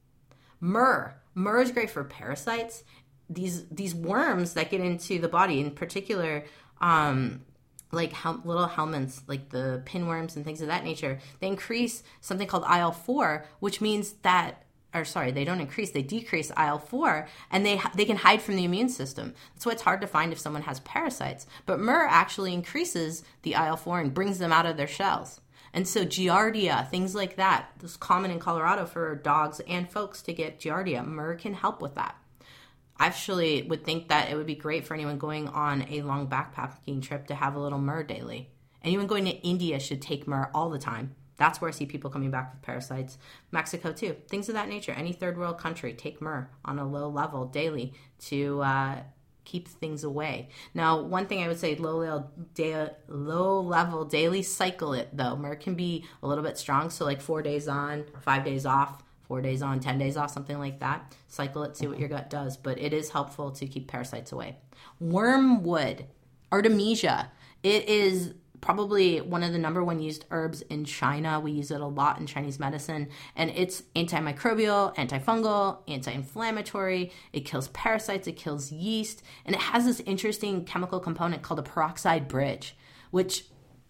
Myrrh. Myrrh is great for parasites. These these worms that get into the body, in particular, um, like hel- little helminths, like the pinworms and things of that nature, they increase something called I L four, which means that, or sorry, they don't increase, they decrease I L four, and they they can hide from the immune system. That's why it's hard to find if someone has parasites. But myrrh actually increases the I L four and brings them out of their shells. And so Giardia, things like that, this is common in Colorado for dogs and folks to get Giardia. Myrrh can help with that. I actually would think that it would be great for anyone going on a long backpacking trip to have a little myrrh daily. Anyone going to India should take myrrh all the time. That's where I see people coming back with parasites. Mexico too. Things of that nature. Any third world country, take myrrh on a low level daily to uh, keep things away. Now, one thing I would say, low level, da- low level daily, cycle it though. Myrrh can be a little bit strong, so like four days on, five days off, four days on, ten days off, something like that. Cycle it, see what your gut does, but it is helpful to keep parasites away. Wormwood, Artemisia. It is probably one of the number one used herbs in China. We use it a lot in Chinese medicine, and it's antimicrobial, antifungal, anti-inflammatory. It kills parasites, it kills yeast, and it has this interesting chemical component called a peroxide bridge, which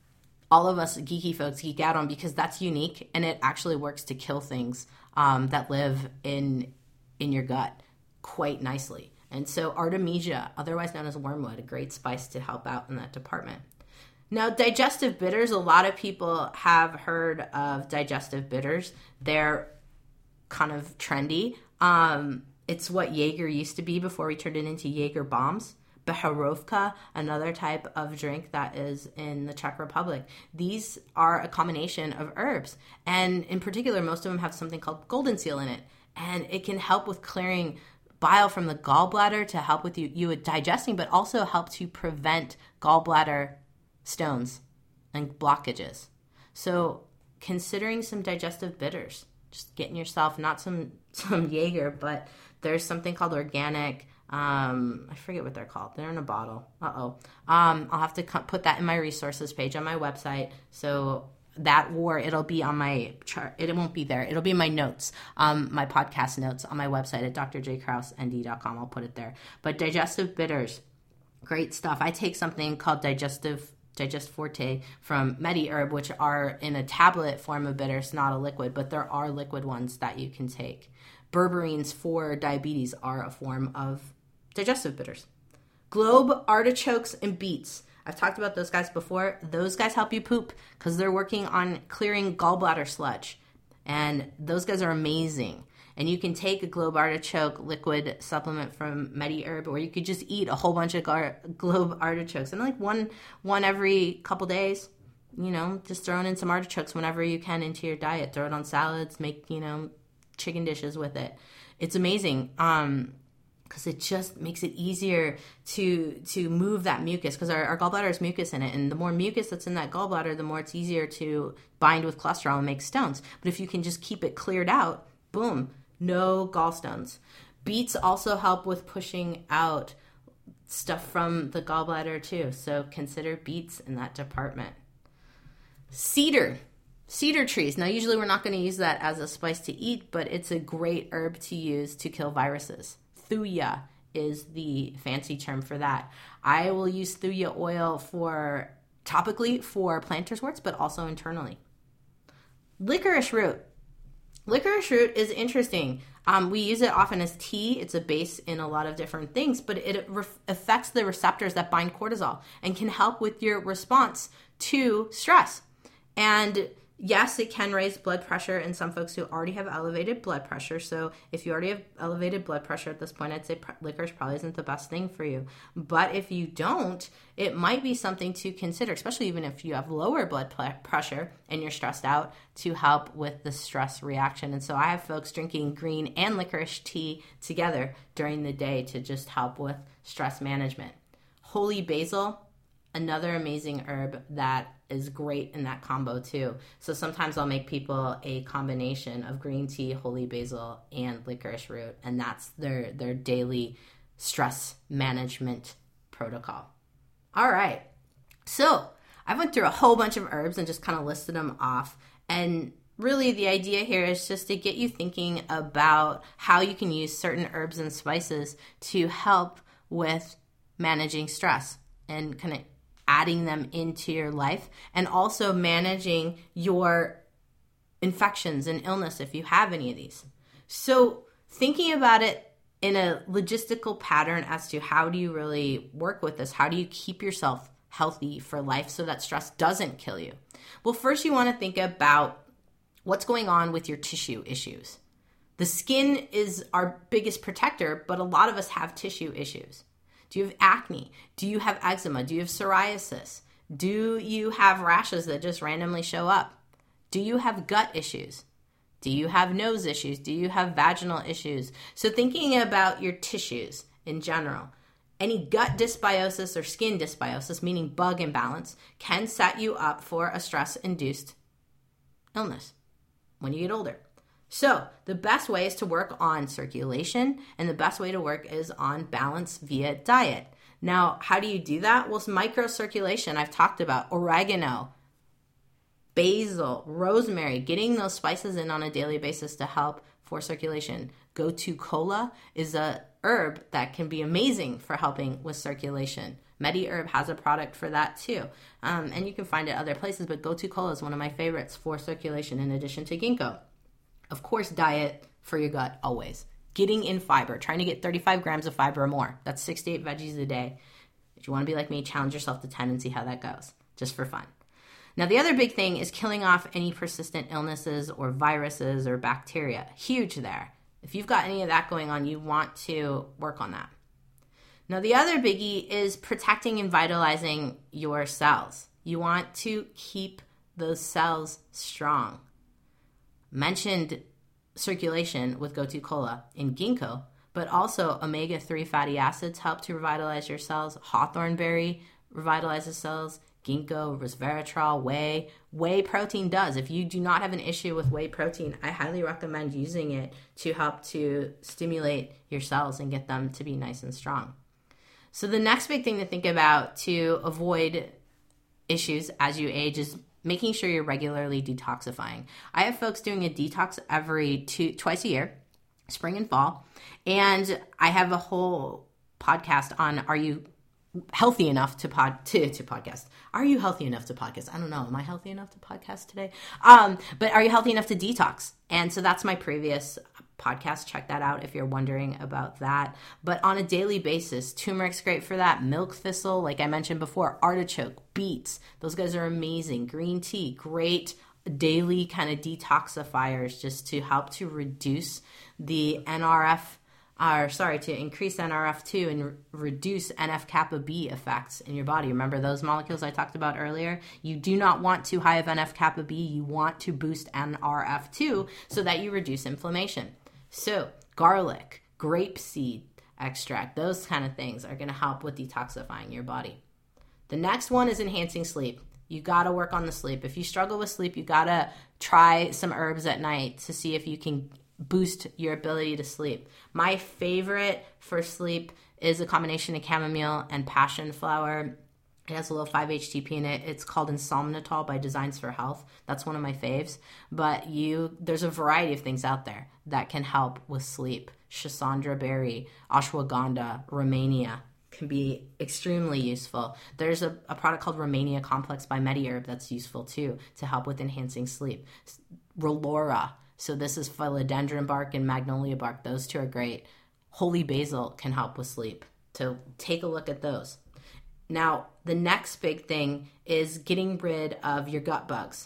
all of us geeky folks geek out on because that's unique, and it actually works to kill things um, that live in in your gut quite nicely. And so Artemisia, otherwise known as wormwood, a great spice to help out in that department. Now, digestive bitters, a lot of people have heard of digestive bitters. They're kind of trendy. Um, it's what Jaeger used to be before we turned it into Jaeger bombs. Becherovka, another type of drink that is in the Czech Republic. These are a combination of herbs. And in particular, most of them have something called golden seal in it. And it can help with clearing bile from the gallbladder to help with you, you with digesting, but also help to prevent gallbladder stones and blockages. So considering some digestive bitters, just getting yourself not some some Jaeger, but there's something called organic, um I forget what they're called, they're in a bottle. Uh-oh. um I'll have to co- put that in my resources page on my website, so that, or it'll be on my chart. It won't be there, it'll be in my notes, um my podcast notes on my website at d r j kraus n d dot com. I'll put it there. But digestive bitters, great stuff. I take something called digestive Digest Forte from MediHerb, which are in a tablet form of bitters, not a liquid, but there are liquid ones that you can take. Berberines for diabetes are a form of digestive bitters. Globe, artichokes, and beets. I've talked about those guys before. Those guys help you poop because they're working on clearing gallbladder sludge. And those guys are amazing. And you can take a Globe artichoke liquid supplement from MediHerb, or you could just eat a whole bunch of gar- Globe artichokes. And like one one every couple days, you know, just throwing in some artichokes whenever you can into your diet. Throw it on salads, make, you know, chicken dishes with it. It's amazing um, because it just makes it easier to to move that mucus, because our, our gallbladder has mucus in it. And the more mucus that's in that gallbladder, the more it's easier to bind with cholesterol and make stones. But if you can just keep it cleared out, boom, no gallstones. Beets also help with pushing out stuff from the gallbladder too. So consider beets in that department. Cedar. Cedar trees. Now, usually we're not going to use that as a spice to eat, but it's a great herb to use to kill viruses. Thuya is the fancy term for that. I will use thuya oil for topically for plantar warts, but also internally. Licorice root. Licorice root is interesting. Um, we use it often as tea. It's a base in a lot of different things, but it re- affects the receptors that bind cortisol and can help with your response to stress. And Yes, it can raise blood pressure in some folks who already have elevated blood pressure. So if you already have elevated blood pressure at this point, I'd say pr- licorice probably isn't the best thing for you. But if you don't, it might be something to consider, especially even if you have lower blood pl- pressure and you're stressed out, to help with the stress reaction. And so I have folks drinking green and licorice tea together during the day to just help with stress management. Holy basil, another amazing herb that is great in that combo too. So sometimes I'll make people a combination of green tea, holy basil, and licorice root, and that's their their daily stress management protocol. All right. So I went through a whole bunch of herbs and just kind of listed them off. And really the idea here is just to get you thinking about how you can use certain herbs and spices to help with managing stress and kind of adding them into your life, and also managing your infections and illness if you have any of these. So thinking about it in a logistical pattern as to how do you really work with this? How do you keep yourself healthy for life so that stress doesn't kill you? Well, first you want to think about what's going on with your tissue issues. The skin is our biggest protector, but a lot of us have tissue issues. Do you have acne? Do you have eczema? Do you have psoriasis? Do you have rashes that just randomly show up? Do you have gut issues? Do you have nose issues? Do you have vaginal issues? So thinking about your tissues in general, any gut dysbiosis or skin dysbiosis, meaning bug imbalance, can set you up for a stress-induced illness when you get older. So the best way is to work on circulation, and the best way to work is on balance via diet. Now, how do you do that? Well, it's microcirculation. I've talked about oregano, basil, rosemary, getting those spices in on a daily basis to help for circulation. Gotu kola is a herb that can be amazing for helping with circulation. MediHerb has a product for that too. Um, and you can find it other places, but Gotu kola is one of my favorites for circulation in addition to ginkgo. Of course, diet for your gut always. Getting in fiber, trying to get thirty-five grams of fiber or more. That's six to eight veggies a day. If you want to be like me, challenge yourself to ten and see how that goes, just for fun. Now, the other big thing is killing off any persistent illnesses or viruses or bacteria. Huge there. If you've got any of that going on, you want to work on that. Now, the other biggie is protecting and vitalizing your cells. You want to keep those cells strong. Mentioned circulation with Gotu kola in ginkgo, but also omega three fatty acids help to revitalize your cells. Hawthorn berry revitalizes cells. Ginkgo, resveratrol, whey. Whey protein does. If you do not have an issue with whey protein, I highly recommend using it to help to stimulate your cells and get them to be nice and strong. So the next big thing to think about to avoid issues as you age is making sure you're regularly detoxifying. I have folks doing a detox every two, twice a year, spring and fall. And I have a whole podcast on, are you healthy enough to pod to, to podcast? Are you healthy enough to podcast? I don't know. Am I healthy enough to podcast today? Um, but are you healthy enough to detox? And so that's my previous podcast. Check that out if you're wondering about that. But on a daily basis, turmeric's great for that. Milk thistle, like I mentioned before, artichoke, beets, those guys are amazing. Green tea, great daily kind of detoxifiers just to help to reduce the N R F, or sorry, to increase N R F two and re- reduce N F kappa B effects in your body. Remember those molecules I talked about earlier? You do not want too high of N F kappa B. You want to boost N R F two so that you reduce inflammation. So garlic, grapeseed extract, those kind of things are going to help with detoxifying your body. The next one is enhancing sleep. You got to work on the sleep. If you struggle with sleep, you got to try some herbs at night to see if you can boost your ability to sleep. My favorite for sleep is a combination of chamomile and passion flower. It has a little five H T P in it. It's called Insomnitol by Designs for Health. That's one of my faves. But you, there's a variety of things out there that can help with sleep. Schisandra berry, ashwagandha, Romania can be extremely useful. There's a, a product called Romania Complex by MediHerb that's useful too to help with enhancing sleep. Relora. So this is philodendron bark and magnolia bark. Those two are great. Holy basil can help with sleep. So take a look at those. Now, the next big thing is getting rid of your gut bugs.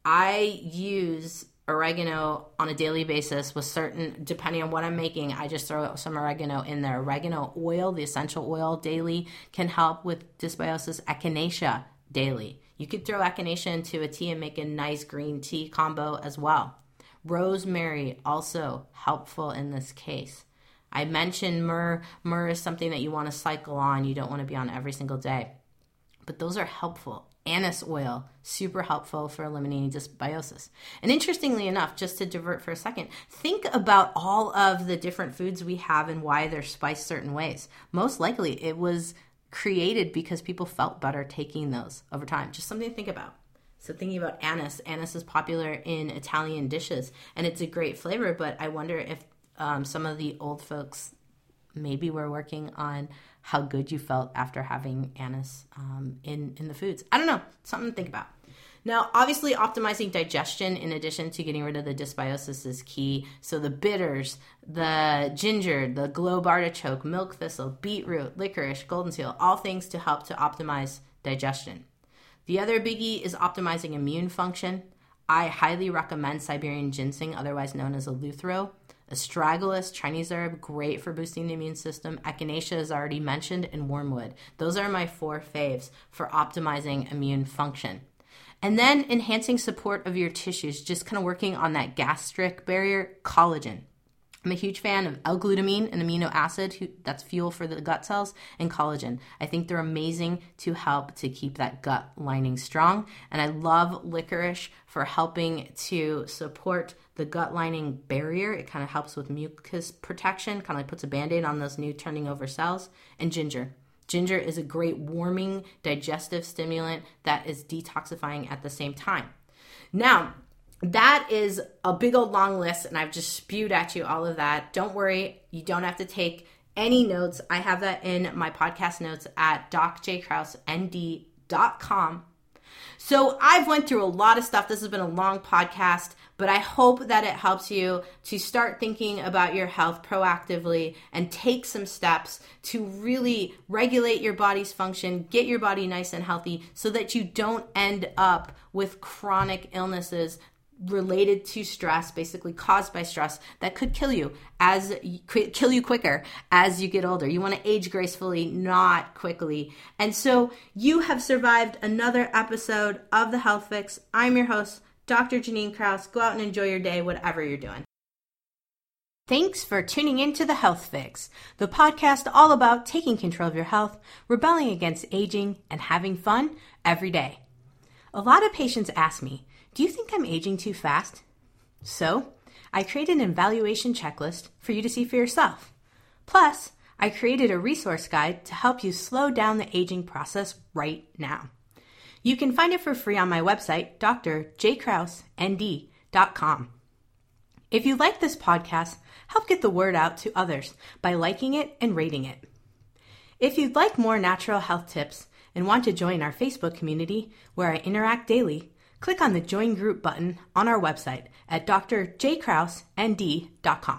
I use oregano on a daily basis with certain, depending on what I'm making, I just throw some oregano in there. Oregano oil, the essential oil daily, can help with dysbiosis. Echinacea daily. You could throw echinacea into a tea and make a nice green tea combo as well. Rosemary, also helpful in this case. I mentioned myrrh. Myrrh is something that you want to cycle on. You don't want to be on every single day. But those are helpful. Anise oil, super helpful for eliminating dysbiosis. And interestingly enough, just to divert for a second, think about all of the different foods we have and why they're spiced certain ways. Most likely it was created because people felt better taking those over time. Just something to think about. So thinking about anise, anise is popular in Italian dishes, and it's a great flavor, but I wonder if um, some of the old folks maybe were working on how good you felt after having anise um, in, in the foods. I don't know, something to think about. Now, obviously, optimizing digestion in addition to getting rid of the dysbiosis is key. So the bitters, the ginger, the globe artichoke, milk thistle, beetroot, licorice, golden seal, all things to help to optimize digestion. The other biggie is optimizing immune function. I highly recommend Siberian ginseng, otherwise known as eleuthero. Astragalus, Chinese herb, great for boosting the immune system. Echinacea is already mentioned, and wormwood. Those are my four faves for optimizing immune function. And then enhancing support of your tissues, just kind of working on that gastric barrier, collagen. I'm a huge fan of L-glutamine, an amino acid that's fuel for the gut cells, and collagen. I think they're amazing to help to keep that gut lining strong. And I love licorice for helping to support the gut lining barrier. It kind of helps with mucus protection, kind of like puts a Band-Aid on those new turning over cells. And ginger. Ginger is a great warming digestive stimulant that is detoxifying at the same time. Now, that is a big old long list, and I've just spewed at you all of that. Don't worry, you don't have to take any notes. I have that in my podcast notes at doc j kraus n d dot com. So I've went through a lot of stuff. This has been a long podcast, but I hope that it helps you to start thinking about your health proactively and take some steps to really regulate your body's function, get your body nice and healthy so that you don't end up with chronic illnesses related to stress, basically caused by stress, that could kill you as kill you quicker as you get older. You want to age gracefully, not quickly. And so you have survived another episode of The Health Fix. I'm your host, Doctor Janine Kraus. Go out and enjoy your day, whatever you're doing. Thanks for tuning in to The Health Fix, the podcast all about taking control of your health, rebelling against aging, and having fun every day. A lot of patients ask me, do you think I'm aging too fast? So, I created an evaluation checklist for you to see for yourself. Plus, I created a resource guide to help you slow down the aging process right now. You can find it for free on my website, d r j kraus n d dot com. If you like this podcast, help get the word out to others by liking it and rating it. If you'd like more natural health tips and want to join our Facebook community where I interact daily, click on the Join Group button on our website at d r j kraus n d dot com.